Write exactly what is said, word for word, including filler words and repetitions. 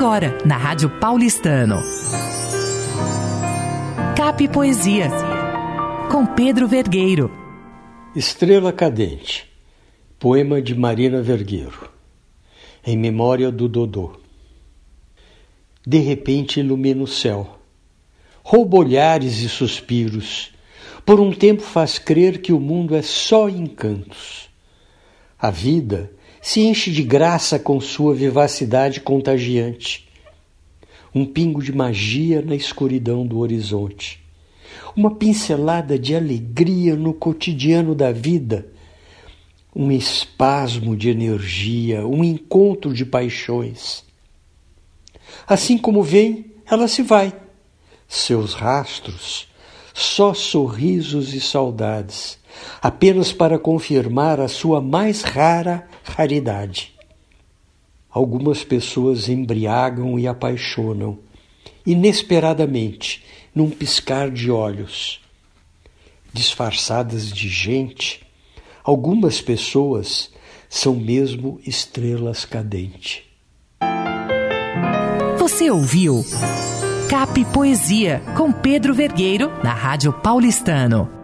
Agora, na Rádio Paulistano. Cap Poesia, com Pedro Vergueiro. Estrela Cadente, poema de Marina Vergueiro, em memória do Dodô. De repente ilumina o céu, rouba olhares e suspiros, por um tempo faz crer que o mundo é só encantos. A vida se enche de graça com sua vivacidade contagiante. Um pingo de magia na escuridão do horizonte. Uma pincelada de alegria no cotidiano da vida. Um espasmo de energia, um encontro de paixões. Assim como vem, ela se vai. Seus rastros, só sorrisos e saudades, apenas para confirmar a sua mais rara raridade. Algumas pessoas embriagam e apaixonam, inesperadamente, num piscar de olhos. Disfarçadas de gente, algumas pessoas são mesmo estrelas cadentes. Você ouviu Cap Poesia, com Pedro Vergueiro, na Rádio Paulistano.